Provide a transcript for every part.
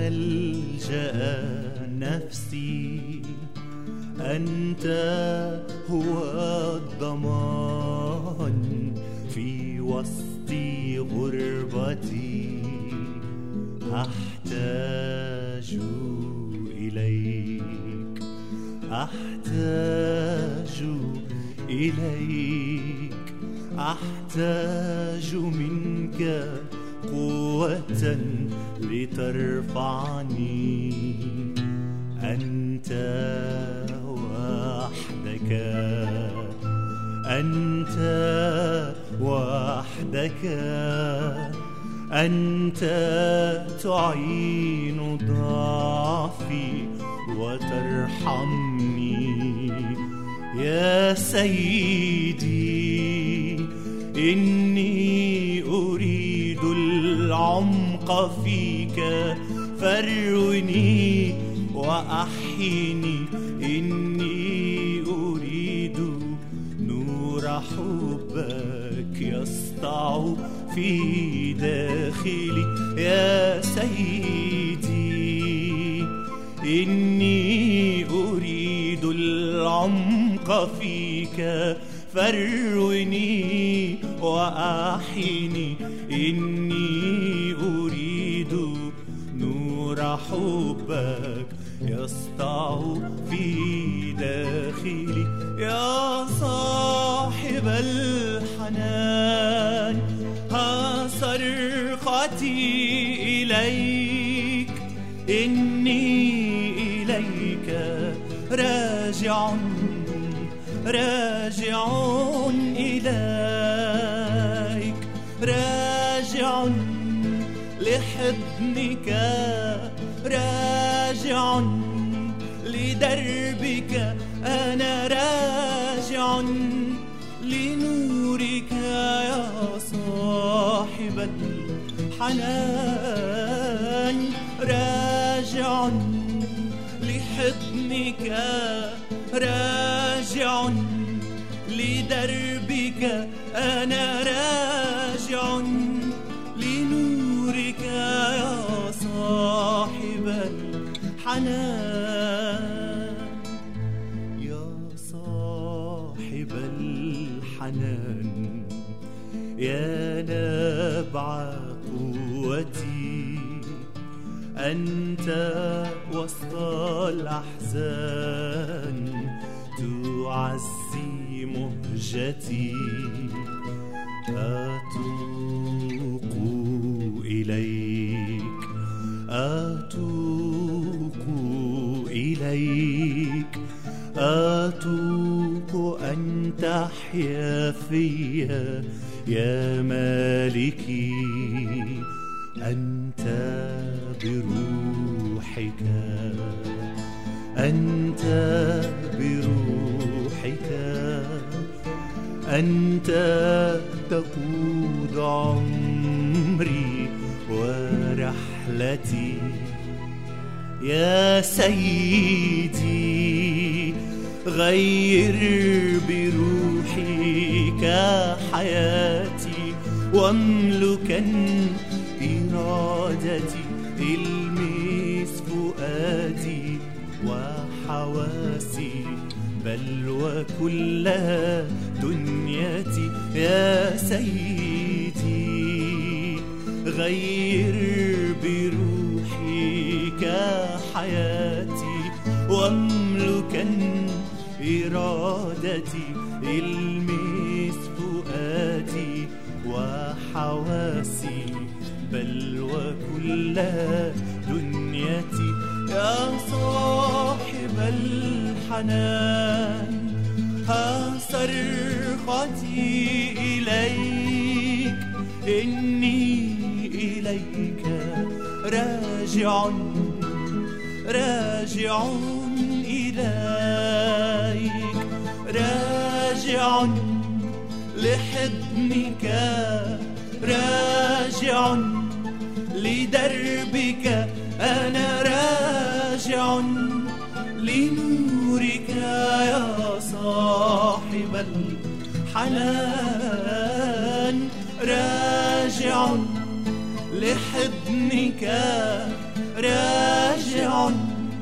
ملجأ نفسي، أنت هو الضمان في وسط غربتي. أحتاج إليك، أحتاج إليك، أحتاج منك قوة لترفعني. أنت وحدك، أنت وحدك، أنت تعين ضعفي وترحمني. يا سيدي، إني أريد العمق فيك، فاروني وأحيني. إني أريد نور حبك يسطع في داخلي. يا سيدي، إني أريد العمق فيك، فاروني وأحيني. إني أريد نور حبك يسطع في داخلي. يا صاحب الحنان، ها صرختي إليك. إني إليك راجع، راجع إليك، راجع لحضنك، راجع لدربك. أنا راجع لنورك يا صاحب الحنان. راجع لحضنك، راجع لدربك. أنا راجع لنورك يا صاحب الحنان. يا صاحب الحنان، يا نبع قوتي، أنت وسط الأحزان تعزي مهجتي. أتوق إليك، أتوق إليك، أتوق أن تحيا فيا يا مالكي. أنت بروحك، أنت بروحك، أنت تقود عمري ورحلتي. يا سيدي، غير بروحك حياتي، واملكا إرادتي. المس فؤادي وحواسي، بل وكلها دنيتي. يا سيدي، غير بروحك حياتي، واملكا إرادتي. المس فؤادي وحواسي، بل وكلها دنيتي. يا صاحب الحنان، ها صرختي إليك. إني إليك راجع، راجع إليك، راجع لحضنك، راجع لدربك. أنا راجع لنورك يا صاحب الحنان. راجع لحضنك، راجع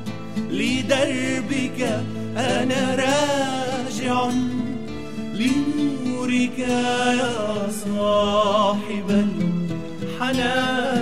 لدربك، أنا راجع لنورك يا صاحب الحنان.